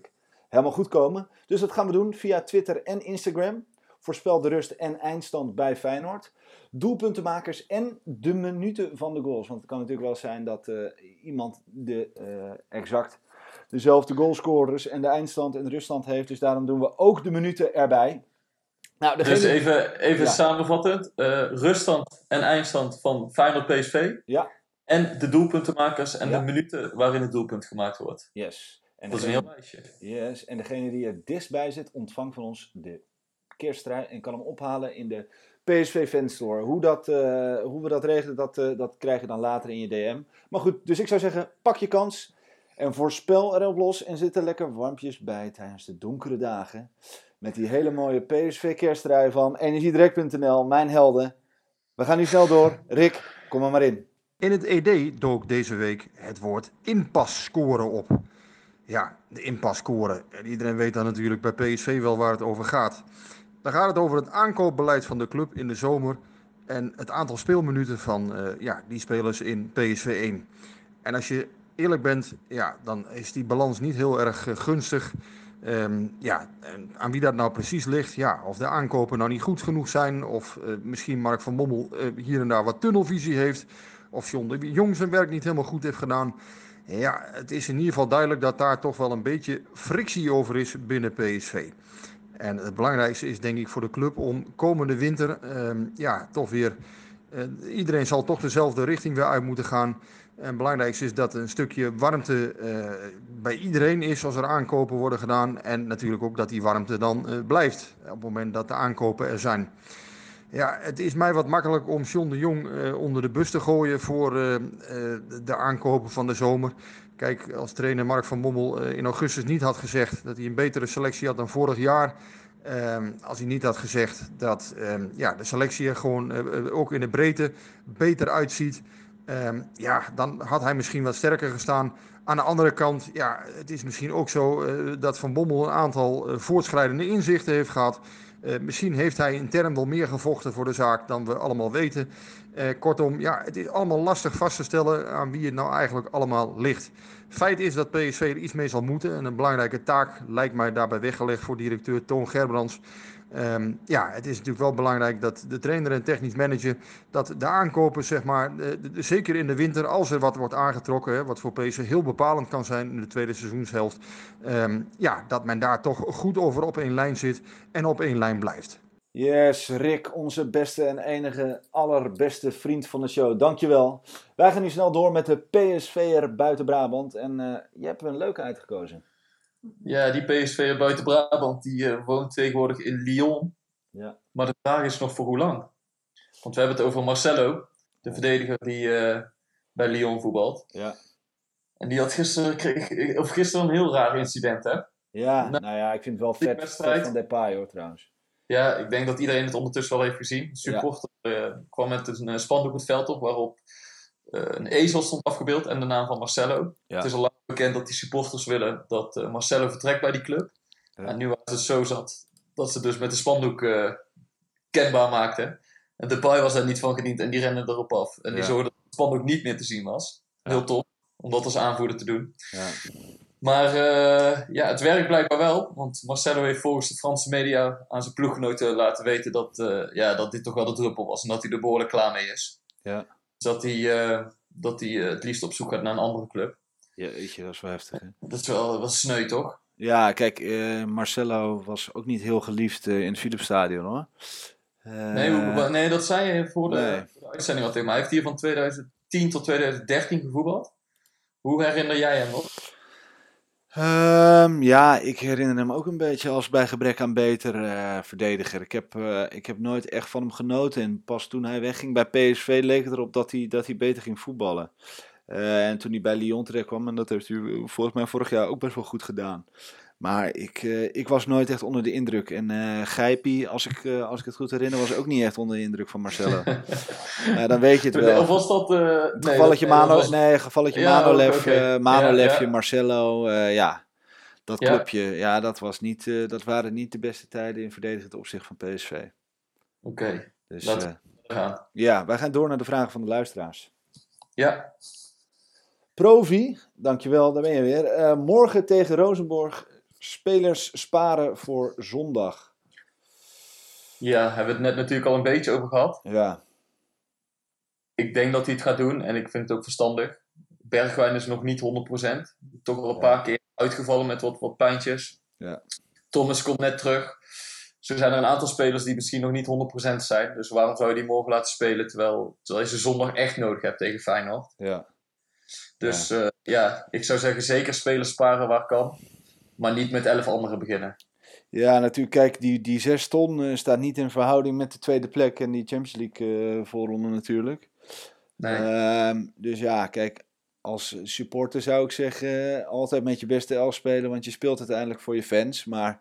helemaal goed komen. Dus dat gaan we doen via Twitter en Instagram. Voorspel de rust en eindstand bij Feyenoord. Doelpuntenmakers en de minuten van de goals. Want het kan natuurlijk wel zijn dat uh, iemand de uh, exact dezelfde goalscorers en de eindstand en de ruststand heeft. Dus daarom doen we ook de minuten erbij. Nou, degene... Dus even, even ja. samenvattend. Uh, ruststand en eindstand van Feyenoord P S V. Ja. En de doelpuntenmakers en ja. de minuten waarin het doelpunt gemaakt wordt. Yes. En dat degene... is een heel lijstje. Yes. En degene die er dichtstbij zit, ontvangt van ons de kersttrui en kan hem ophalen in de P S V Fanstore. Hoe, dat, uh, hoe we dat regelen, dat, uh, dat krijg je dan later in je D M. Maar goed, dus ik zou zeggen, pak je kans en voorspel erop los en zit er lekker warmpjes bij tijdens de donkere dagen. Met die hele mooie P S V kersttrui van energiedirect punt n l, mijn helden. We gaan nu snel door. Rick, kom er maar in. In het E D dook deze week het woord inpasscoren op. Ja, de inpasscoren. Iedereen weet dan natuurlijk bij P S V wel waar het over gaat. Dan gaat het over het aankoopbeleid van de club in de zomer en het aantal speelminuten van uh, ja, die spelers in P S V één. En als je eerlijk bent, ja, dan is die balans niet heel erg uh, gunstig. Um, ja, en aan wie dat nou precies ligt, ja, of de aankopen nou niet goed genoeg zijn, of uh, misschien Mark van Bommel uh, hier en daar wat tunnelvisie heeft, of John de Jong zijn werk niet helemaal goed heeft gedaan. Ja, het is in ieder geval duidelijk dat daar toch wel een beetje frictie over is binnen P S V. En het belangrijkste is denk ik voor de club om komende winter, um, ja, toch weer, uh, iedereen zal toch dezelfde richting weer uit moeten gaan. En het belangrijkste is dat een stukje warmte uh, bij iedereen is als er aankopen worden gedaan. En natuurlijk ook dat die warmte dan uh, blijft op het moment dat de aankopen er zijn. Ja, het is mij wat makkelijk om John de Jong uh, onder de bus te gooien voor uh, uh, de aankopen van de zomer. Kijk, als trainer Mark van Bommel uh, in augustus niet had gezegd dat hij een betere selectie had dan vorig jaar. Uh, als hij niet had gezegd dat uh, ja, de selectie er gewoon uh, ook in de breedte beter uitziet. Um, ja, dan had hij misschien wat sterker gestaan. Aan de andere kant, ja, het is misschien ook zo uh, dat Van Bommel een aantal uh, voortschrijdende inzichten heeft gehad. Uh, misschien heeft hij intern wel meer gevochten voor de zaak dan we allemaal weten. Uh, kortom, ja, het is allemaal lastig vast te stellen aan wie het nou eigenlijk allemaal ligt. Feit is dat P S V er iets mee zal moeten. En een belangrijke taak lijkt mij daarbij weggelegd voor directeur Toon Gerbrands. Um, ja, het is natuurlijk wel belangrijk dat de trainer en technisch manager, dat de aankopen, zeg maar, de, de, zeker in de winter, als er wat wordt aangetrokken, hè, wat voor P S V heel bepalend kan zijn in de tweede seizoenshelft, um, ja, dat men daar toch goed over op één lijn zit en op één lijn blijft. Yes, Rick, onze beste en enige allerbeste vriend van de show. Dankjewel. Wij gaan nu snel door met de P S V'er buiten Brabant. En uh, je hebt er een leuke uitgekozen. Ja, die P S V'er buiten Brabant, die uh, woont tegenwoordig in Lyon. Ja. Maar de vraag is nog voor hoe lang? Want we hebben het over Marcelo, de verdediger die uh, bij Lyon voetbalt. Ja. En die had gisteren, kreeg, of gisteren een heel raar incident, hè? Ja, nou, nou ja, ik vind het wel vet, vet van Depay, hoor, trouwens. Ja, ik denk dat iedereen het ondertussen wel heeft gezien. De supporter ja. uh, kwam met een uh, spandoek het veld op waarop uh, een ezel stond afgebeeld en de naam van Marcelo. Ja. Het is al lang bekend dat die supporters willen dat uh, Marcelo vertrekt bij die club. Ja. En nu was het zo zat dat ze dus met de spandoek uh, kenbaar maakten. En Depay was daar niet van gediend en die rende erop af. En die ja. zorgde dat het spandoek niet meer te zien was. Ja. Heel top, om dat als aanvoerder te doen. Ja. Maar uh, ja, het werkt blijkbaar wel. Want Marcelo heeft volgens de Franse media aan zijn ploeggenoten laten weten dat, uh, ja, dat dit toch wel de druppel was. En dat hij er behoorlijk klaar mee is. Ja. Dus dat hij, uh, dat hij uh, het liefst op zoek gaat naar een andere club. Ja, jeetje, dat is wel heftig, hè? Dat is wel wat sneu, toch? Ja, kijk, uh, Marcelo was ook niet heel geliefd uh, in het Philipsstadion, hoor. Uh, nee, hoe, nee, dat zei je voor de, nee. voor de uitzending al tegen mij. Hij heeft hier van twintig tien tot twintig dertien gevoetbald. Hoe herinner jij hem nog? Um, ja, ik herinner hem ook een beetje als bij gebrek aan beter uh, verdediger. Ik heb, uh, ik heb nooit echt van hem genoten. En pas toen hij wegging bij P S V leek het erop dat hij, dat hij beter ging voetballen. Uh, en toen hij bij Lyon terecht kwam, en dat heeft hij volgens mij vorig jaar ook best wel goed gedaan. Maar ik, uh, ik was nooit echt onder de indruk. En uh, Gijpie, als ik, uh, als ik het goed herinner, was ook niet echt onder de indruk van Marcelo. uh, dan weet je het wel. Of was dat... Uh, nee, gevalletje dat, Mano, was... nee, gevalletje ja, Manolev, okay. uh, Manolevje, ja, ja. Marcelo, uh, ja. Dat ja. clubje, ja, dat, was niet, uh, dat waren niet de beste tijden in verdedigend opzicht van P S V. Oké, okay. dus, laten we uh, gaan. Ja, wij gaan door naar de vragen van de luisteraars. Ja. Provi, dankjewel, daar ben je weer. Uh, morgen tegen Rosenborg Spelers sparen voor zondag. Ja, hebben we het net natuurlijk al een beetje over gehad. Ja. Ik denk dat hij het gaat doen en ik vind het ook verstandig. Bergwijn is nog niet honderd procent. Toch al een Ja. paar keer uitgevallen met wat, wat pijntjes. Ja. Thomas komt net terug. Zo zijn er een aantal spelers die misschien nog niet honderd procent zijn. Dus waarom zou je die morgen laten spelen terwijl, terwijl je ze zondag echt nodig hebt tegen Feyenoord? Ja. Dus ja. Uh, ja, ik zou zeggen zeker spelers sparen waar kan. Maar niet met elf anderen beginnen. Ja, natuurlijk. Kijk, die, die zes ton uh, staat niet in verhouding met de tweede plek en die Champions League uh, voorronde natuurlijk. Nee. Uh, dus ja, kijk, als supporter zou ik zeggen, uh, altijd met je beste elf spelen, want je speelt uiteindelijk voor je fans. Maar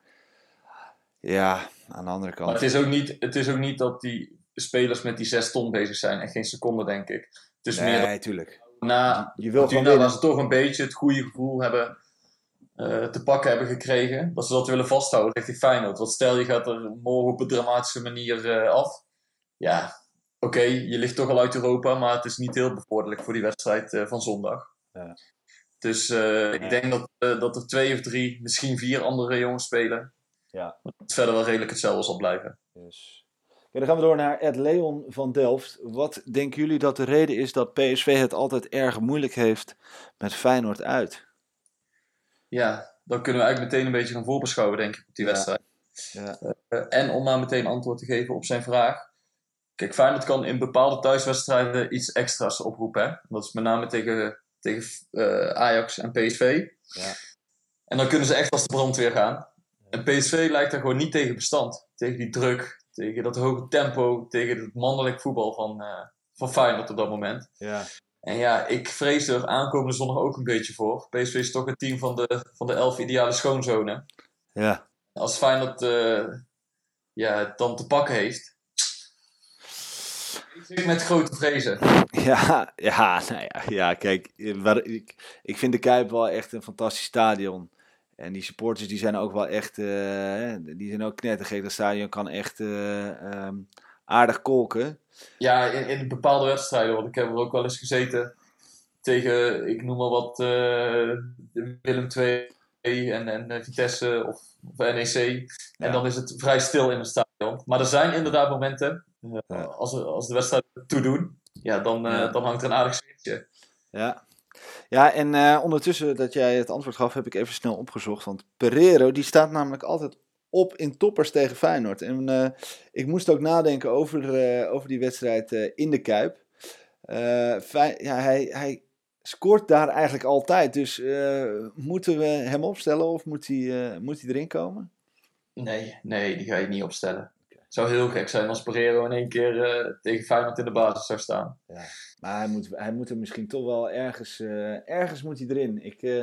ja, aan de andere kant. Maar het is ook niet, het is ook niet dat die spelers met die zes ton bezig zijn en geen seconde, denk ik. Het is nee, meer natuurlijk. Na, je wil gewoon winnen. Waar ze toch een beetje het goede gevoel hebben uh, te pakken hebben gekregen. Dat ze dat willen vasthouden richting Feyenoord. Want stel je gaat er morgen op een dramatische manier uh, af. Ja, oké, okay, je ligt toch al uit Europa. Maar het is niet heel bevorderlijk voor die wedstrijd uh, van zondag. Ja. Dus uh, ja. ik denk dat, uh, dat er twee of drie, misschien vier andere jongens spelen. Ja. Dat het verder wel redelijk hetzelfde zal blijven. Yes. Ja, dan gaan we door naar Ed Leon van Delft. Wat denken jullie dat de reden is dat P S V het altijd erg moeilijk heeft met Feyenoord uit? Ja, dan kunnen we eigenlijk meteen een beetje gaan voorbeschouwen, denk ik, op die ja. wedstrijd. Ja. Uh, en om maar meteen antwoord te geven op zijn vraag. Kijk, Feyenoord kan in bepaalde thuiswedstrijden iets extra's oproepen. Hè? Dat is met name tegen, tegen uh, Ajax en P S V. Ja. En dan kunnen ze echt als de brandweer gaan. En P S V lijkt er gewoon niet tegen bestand. Tegen die druk, tegen dat hoge tempo, tegen het mannelijk voetbal van, uh, van Feyenoord op dat moment. Ja. En ja, ik vrees er aankomende zondag ook een beetje voor. P S V is toch het team van de, van de elf ideale schoonzonen. Ja. Als Feyenoord uh, ja, het dan te pakken heeft. Ik met grote vrezen. Ja, ja, nou ja, ja kijk, ik, ik vind de Kuip wel echt een fantastisch stadion. En die supporters die zijn ook wel echt, uh, die zijn ook knettergek. Dat stadion kan echt uh, um, aardig kolken. Ja, in, in bepaalde wedstrijden, want ik heb er ook wel eens gezeten tegen, ik noem maar wat, uh, Willem twee en, en Vitesse of, of N E C. En ja. Dan is het vrij stil in het stadion. Maar er zijn inderdaad momenten, uh, ja. als, als de wedstrijd toedoen, ja, dan, uh, ja. dan hangt er een aardig sfeertje. Ja. Ja, en uh, ondertussen dat jij het antwoord gaf, heb ik even snel opgezocht. Want Pereiro, die staat namelijk altijd op in toppers tegen Feyenoord. En uh, ik moest ook nadenken over, uh, over die wedstrijd uh, in de Kuip. Uh, Fey- ja, hij, hij scoort daar eigenlijk altijd. Dus uh, moeten we hem opstellen of moet hij, uh, moet hij erin komen? Nee, nee, die ga je niet opstellen. Het zou heel gek zijn als Pereiro in één keer uh, tegen Feyenoord in de basis zou staan. Ja, maar hij moet, hij moet er misschien toch wel ergens... Uh, ergens moet hij erin. Ik, uh,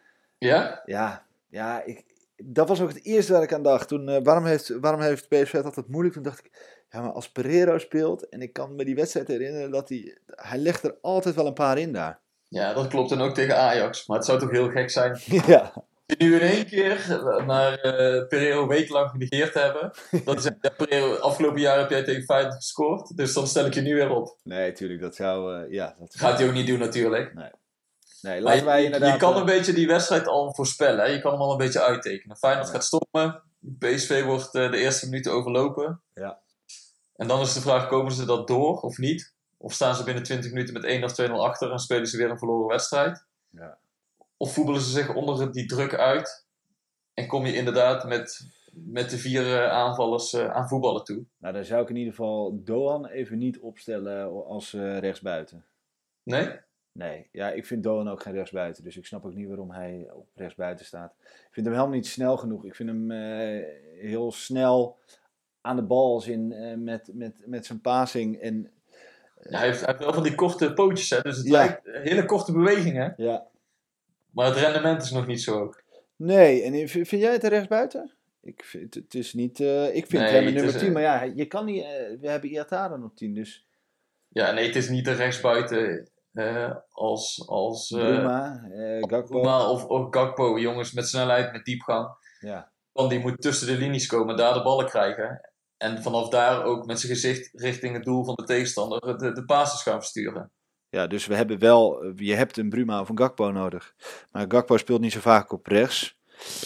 ja? Ja, ja ik, dat was ook het eerste waar ik aan dacht. Toen, uh, waarom, heeft, waarom heeft P S V het altijd moeilijk? Toen dacht ik, ja, maar als Pereiro speelt... En ik kan me die wedstrijd herinneren dat hij... Hij legt er altijd wel een paar in daar. Ja, dat klopt. En ook tegen Ajax. Maar het zou toch heel gek zijn... Ja. Nu in één keer naar uh, Pereiro wekenlang genegeerd hebben. Dat is ja, Pereiro, afgelopen jaar heb jij tegen Feyenoord gescoord. Dus dan stel ik je nu weer op. Nee, tuurlijk. Dat zou... Uh, ja, dat gaat hij ook niet doen natuurlijk. Nee. Nee, laten je, wij inderdaad... Je kan een beetje die wedstrijd al voorspellen. Hè? Je kan hem al een beetje uittekenen. Feyenoord ja. gaat stoppen. P S V wordt uh, de eerste minuten overlopen. Ja. En dan is de vraag, komen ze dat door of niet? Of staan ze binnen twintig minuten met één of twee nul achter en spelen ze weer een verloren wedstrijd? Ja. Of voetballen ze zich onder die druk uit en kom je inderdaad met, met de vier uh, aanvallers uh, aan voetballen toe? Nou, dan zou ik in ieder geval Doan even niet opstellen als uh, rechtsbuiten. Nee? Nee, ja, ik vind Doan ook geen rechtsbuiten, dus ik snap ook niet waarom hij op rechtsbuiten staat. Ik vind hem helemaal niet snel genoeg. Ik vind hem uh, heel snel aan de bal als in uh, met, met, met zijn passing en... Uh, ja, hij, heeft, hij heeft wel van die korte pootjes, hè? Dus het ja. lijkt hele korte bewegingen. Ja. Maar het rendement is nog niet zo hoog. Nee, en vind jij het een rechtsbuiten? Ik vind het is niet. Uh, ik vind nee, hem een nummer tien, een... maar ja, je kan niet. Uh, we hebben Iataren op tien, dus. Ja, nee, het is niet een rechtsbuiten uh, als als. Uh, Bruma, uh, Gakpo. Bruma of, of Gakpo, jongens met snelheid, met diepgang. Ja. Want die moet tussen de linies komen, daar de ballen krijgen. En vanaf daar ook met zijn gezicht richting het doel van de tegenstander de, de passes gaan versturen. Ja, dus we hebben wel, je hebt een Bruma of een Gakpo nodig. Maar Gakpo speelt niet zo vaak op rechts.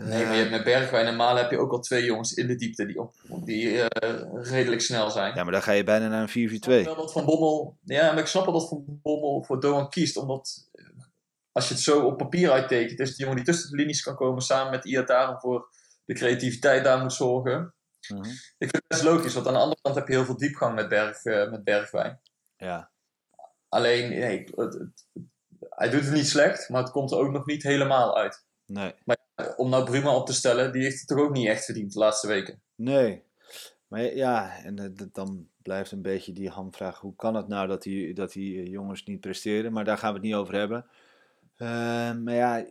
Nee, maar je hebt met Bergwijn en Malen heb je ook al twee jongens in de diepte die, op, die uh, redelijk snel zijn. Ja, maar dan ga je bijna naar een vier vier twee. Ik snap wel dat Van Bommel, ja, maar ik snap wel dat Van Bommel voor Doan kiest, omdat als je het zo op papier uittekent, is het de jongen die tussen de linies kan komen samen met Iataren voor de creativiteit daar moet zorgen. Uh-huh. Ik vind het best logisch, want aan de andere kant heb je heel veel diepgang met, Berg, uh, met Bergwijn. Ja. Alleen, nee, het, het, het, hij doet het niet slecht, maar het komt er ook nog niet helemaal uit. Nee. Maar ja, om nou Bruma op te stellen, die heeft het toch ook niet echt verdiend de laatste weken. Nee. Maar ja, en uh, dan blijft een beetje die hamvraag. Hoe kan het nou dat die, dat die jongens niet presteren? Maar daar gaan we het niet over hebben. Uh, maar ja,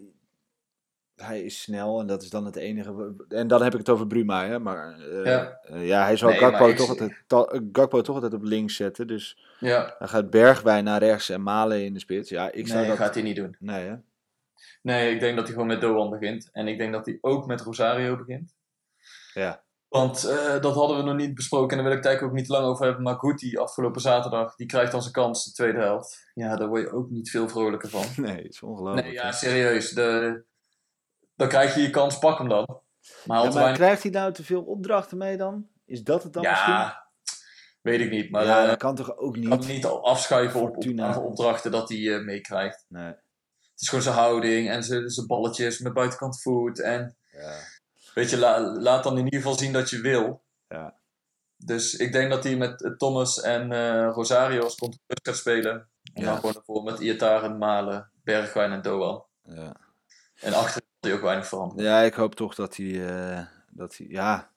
hij is snel en dat is dan het enige. En dan heb ik het over Bruma, hè. Maar uh, ja. Uh, ja, hij zal nee, Gakpo, toch ik... altijd, ta, Gakpo toch altijd op links zetten. Dus ja. Dan gaat Bergwijn naar rechts en Malen in de spits. Ja, ik zou nee, dat gaat hij niet doen. Nee, hè? Nee, ik denk dat hij gewoon met Doan begint. En ik denk dat hij ook met Rosario begint. Ja. Want uh, dat hadden we nog niet besproken en daar wil ik het eigenlijk ook niet lang over hebben. Maar Guti afgelopen zaterdag, die krijgt dan zijn kans de tweede helft. Ja, daar word je ook niet veel vrolijker van. Nee, het is ongelooflijk. Nee, ja, serieus. De, dan krijg je je kans, pak hem dan. Maar, ja, maar weinig... krijgt hij nou te veel opdrachten mee dan? Is dat het dan ja, misschien? Ja, weet ik niet. Maar ja, uh, dat kan toch ook niet? Kan niet afschuiven op, op aantal opdrachten dat hij uh, meekrijgt. Nee. Het is gewoon zijn houding en zijn, zijn balletjes met buitenkant voet. En ja. Weet je, la, laat dan in ieder geval zien dat je wil. Ja. Dus ik denk dat hij met uh, Thomas en uh, Rosario als controleur gaat spelen. En ja. dan gewoon ervoor met Iataren, Malen, Bergwijn en Doan. Ja. En achterin hij ook weinig veranderen. Ja, ik hoop toch dat hij, uh, dat hij... Ja...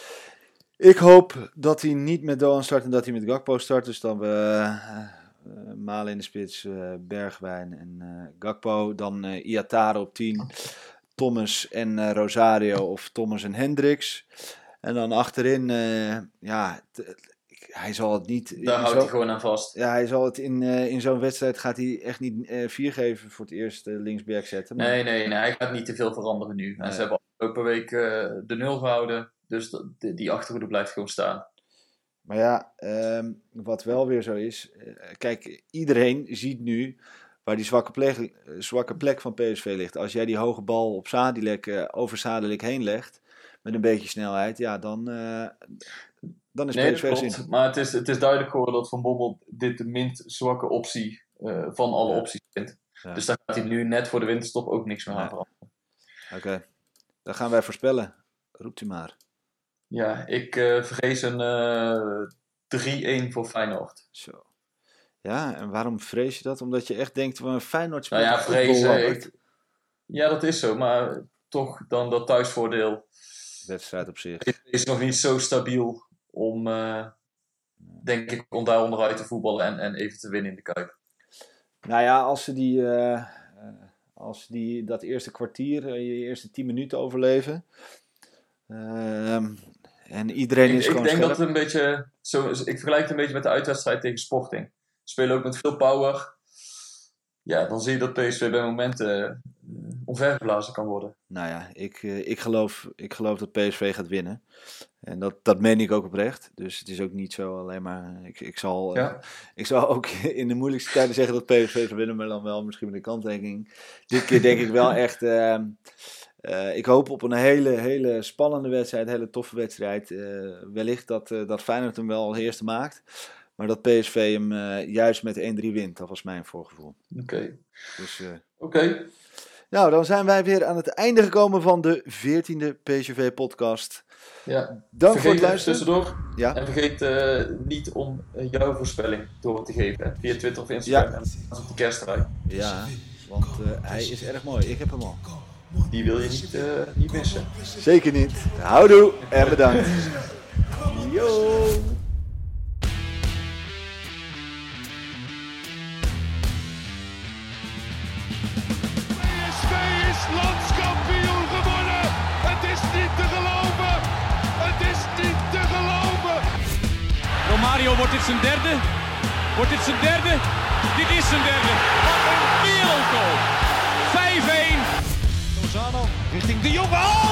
Ik hoop dat hij niet met Doan start en dat hij met Gakpo start. Dus dan we uh, uh, Malen in de spits, uh, Bergwijn en uh, Gakpo. Dan uh, Iataren op tien. Thomas en uh, Rosario of Thomas en Hendricks. En dan achterin, uh, ja, t- hij zal het niet... Daar houdt zo, hij gewoon aan vast. Ja, hij zal het in, uh, in zo'n wedstrijd gaat hij echt niet uh, vier geven voor het eerst uh, linksback zetten. Maar... Nee, nee, nee, hij gaat niet te veel veranderen nu. Nee. Ze hebben afgelopen week uh, de nul gehouden, dus de, die achterhoede blijft gewoon staan. Maar ja, um, wat wel weer zo is, uh, kijk, iedereen ziet nu waar die zwakke plek, zwakke plek van P S V ligt. Als jij die hoge bal op Sadilek, uh, over Sadilek heen legt, met een beetje snelheid, ja, dan, uh, dan is nee, P S V zin. Maar het is, het is duidelijk geworden dat Van Bommel dit de minst zwakke optie uh, van alle ja. opties vindt. Ja. Dus daar gaat hij nu net voor de winterstop ook niks meer aan veranderen. Oké, okay. Dan gaan wij voorspellen. Roept u maar. Ja, ik uh, vrees een uh, drie-een voor Feyenoord. Zo. Ja, en waarom vrees je dat? Omdat je echt denkt, van Feyenoord speelt nou ja, vrezen, ik, ja, dat is zo, maar toch dan dat thuisvoordeel. Wedstrijd op zich. Is, is nog niet zo stabiel om, uh, denk ik, om daar onderuit te voetballen en, en even te winnen in de Kuip. Nou ja, als ze die, uh, als ze die dat eerste kwartier, uh, je eerste tien minuten overleven. Uh, en iedereen ik, is gewoon Ik denk scherp. dat het een beetje, zo, ik vergelijk het een beetje met de uitwedstrijd tegen Sporting. Spelen ook met veel power. Ja, dan zie je dat P S V bij momenten uh, omvergeblazen kan worden. Nou ja, ik, uh, ik, geloof, ik geloof dat P S V gaat winnen. En dat, dat meen ik ook oprecht. Dus het is ook niet zo alleen maar... Ik, ik, zal, ja. uh, ik zal ook in de moeilijkste tijden zeggen dat P S V gaat winnen, maar dan wel misschien met een kanttekening. Dit keer denk ik wel echt... Uh, uh, ik hoop op een hele, hele spannende wedstrijd, een hele toffe wedstrijd. Uh, wellicht dat, uh, dat Feyenoord hem wel als eerste maakt. Maar dat P S V hem uh, juist met één drie wint. Dat was mijn voorgevoel. Oké. Okay. Dus, uh, Oké. Okay. Nou, dan zijn wij weer aan het einde gekomen van de veertiende P S V podcast. Ja. Dank vergeet voor het luisteren. Tussendoor. Ja. En vergeet uh, niet om uh, jouw voorspelling door te geven. Via Twitter of Instagram. Ja. En op de kerstrui. Ja, want uh, hij is erg mooi. Ik heb hem al. Die wil je niet, uh, niet missen. Zeker niet. Houdoe en bedankt. Yo. Landskampioen gewonnen! Het is niet te geloven! Het is niet te geloven! Romario, wordt dit zijn derde? Wordt dit zijn derde? Dit is zijn derde! Wat een wereldgoal! vijf-een! Lozano richting de Jong. Oh!